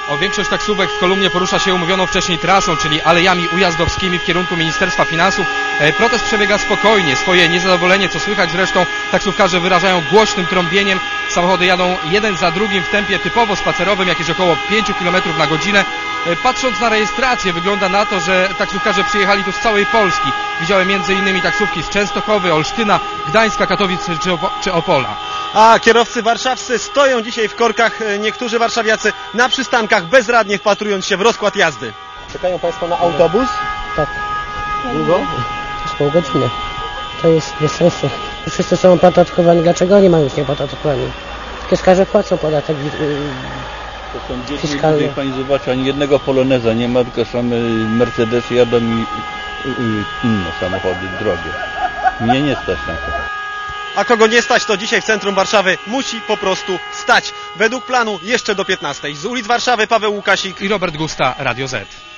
Większość taksówek w Kolumnie porusza się umówioną wcześniej trasą, czyli alejami ujazdowskimi w kierunku Ministerstwa Finansów. Protest przebiega spokojnie. Swoje niezadowolenie, co słychać zresztą, taksówkarze wyrażają głośnym trąbieniem. Samochody jadą jeden za drugim w tempie typowo spacerowym, jakieś około 5 km na godzinę. Patrząc na rejestrację, wygląda na to, że taksówkarze przyjechali tu z całej Polski. Widziałem m.in. taksówki z Częstochowy, Olsztyna, Gdańska, Katowic czy Opola. A kierowcy warszawscy stoją dzisiaj w korkach, niektórzy warszawiacy na przystankach bezradnie wpatrując się w rozkład jazdy. Czekają Państwo na autobus? Tak. Długo? To jest pół godziny. To jest bez sensu. Wszyscy są opodatkowani. Dlaczego oni mają być nieopodatkowani? Kioskarze płacą podatek To są dzieci, fiskalny. niech Pani zobaczy, ani jednego poloneza nie ma, tylko same Mercedesy jadą i inne samochody drogie. Mnie nie stać na to. A kogo nie stać, to dzisiaj w centrum Warszawy musi po prostu stać. Według planu jeszcze do 15. Z ulic Warszawy Paweł Łukasik I Robert Gusta, Radio Z.